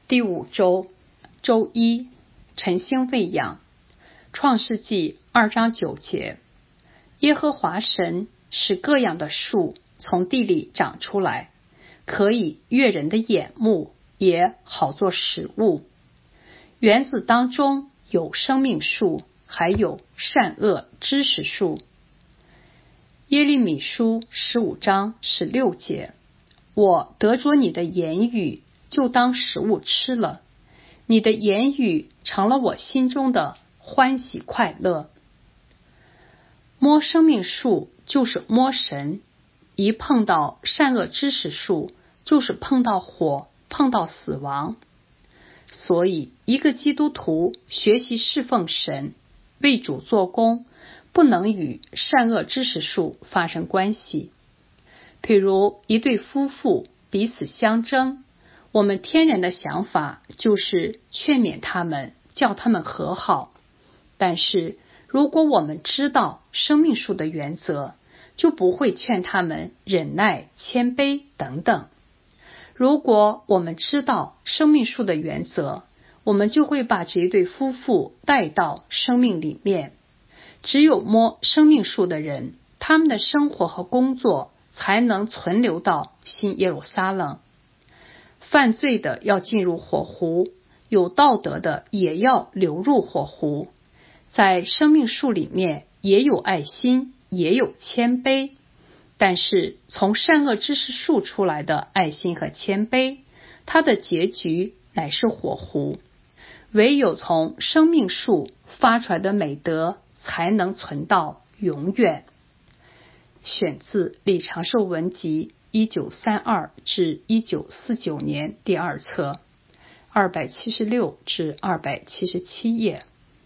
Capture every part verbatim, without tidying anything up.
第五周，周一，晨星喂养。创世纪二章九节，耶和华神使各样的树从地里长出来，可以悦人的眼目，也好做食物。园子当中有生命树，还有善恶知识树。耶利米书十五章十六节，我得着你的言语，就当食物吃了，你的言语成了我心中的欢喜快乐。摸生命树就是摸神，一碰到善恶知识树，就是碰到火，碰到死亡。所以一个基督徒学习侍奉神，为主做工，不能与善恶知识树发生关系。譬如一对夫妇彼此相争，我们天然的想法就是劝勉他们，叫他们和好。但是如果我们知道生命树的原则，就不会劝他们忍耐、谦卑等等。如果我们知道生命树的原则，我们就会把这一对夫妇带到生命里面。只有摸生命树的人，他们的生活和工作才能存留到新耶路撒冷。犯罪的要进入火湖，有道德的也要流入火湖。在生命树里面也有爱心，也有谦卑，但是从善恶知识树出来的爱心和谦卑，它的结局乃是火湖。唯有从生命树发出来的美德，才能存到永远。选自李长寿文集一九三二至一九四九年第二册，二百七十六至二百七十七页。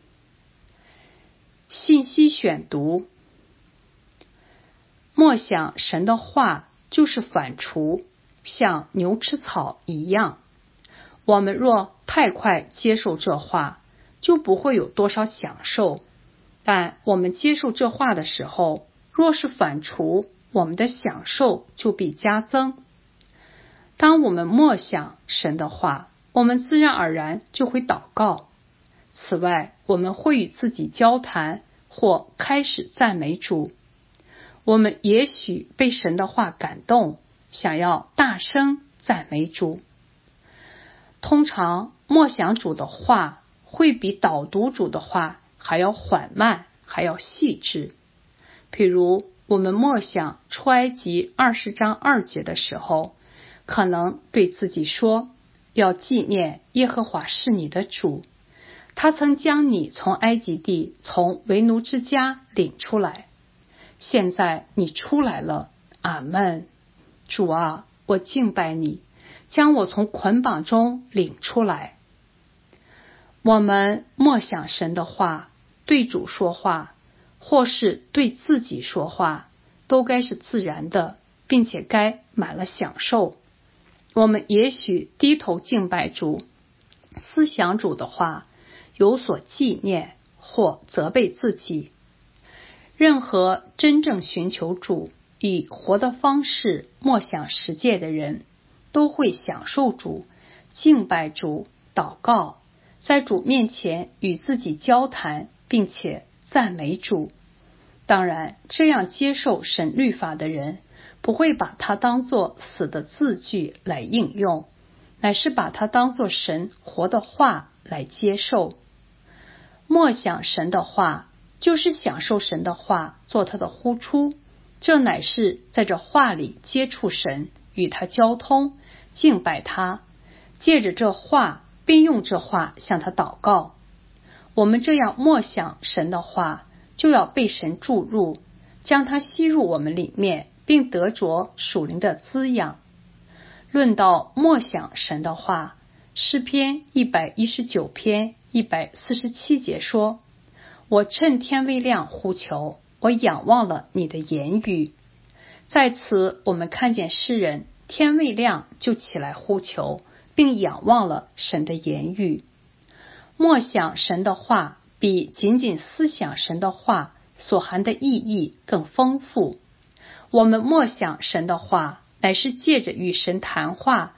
信息选读。默想神的话就是反刍，像牛吃草一样。我们若太快接受这话，就不会有多少享受。但我们接受这话的时候，若是反刍，我们的享受就必加增。当我们默想神的话，我们自然而然就会祷告。此外，我们会与自己交谈，或开始赞美主。我们也许被神的话感动，想要大声赞美主。通常默想主的话会比导读主的话还要缓慢，还要细致。譬如我们默想出埃及二十章二节的时候，可能对自己说，要纪念耶和华是你的主，他曾将你从埃及地，从为奴之家领出来。现在你出来了，阿们。主啊，我敬拜你，将我从捆绑中领出来。我们默想神的话，对主说话，或是对自己说话，都该是自然的，并且该满了享受。我们也许低头敬拜主，思想主的话，有所纪念或责备自己。任何真正寻求主，以活的方式默想十诫的人，都会享受主，敬拜主，祷告，在主面前与自己交谈，并且赞美主。当然，这样接受神律法的人，不会把它当作死的字句来应用，乃是把它当作神活的话来接受。默想神的话，就是享受神的话做他的呼出，这乃是在这话里接触神，与他交通，敬拜他，借着这话并用这话向他祷告。我们这样默想神的话，就要被神注入，将它吸入我们里面，并得着属灵的滋养。论到默想神的话，诗篇一百一十九篇一百四十七节说，我趁天未亮呼求，我仰望了你的言语。在此我们看见诗人天未亮就起来呼求，并仰望了神的言语。默想神的话比仅仅思想神的话所含的意义更丰富。我们默想神的话，乃是借着与神谈话，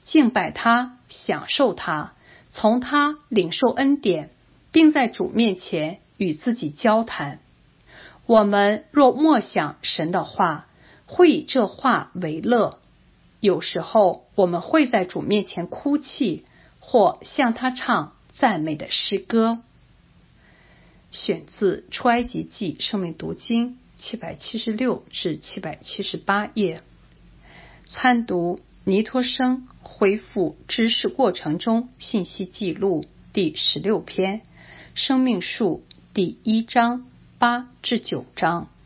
敬拜他，享受他，从他领受恩典，并在主面前与自己交谈。我们若默想神的话，会以这话为乐。有时候我们会在主面前哭泣，或向他唱赞美的诗歌。选自出埃及记生命读经七百七十六至七百七十八页。参读尼托生恢复知识过程中信息记录第十六篇，生命树第一章八至九章。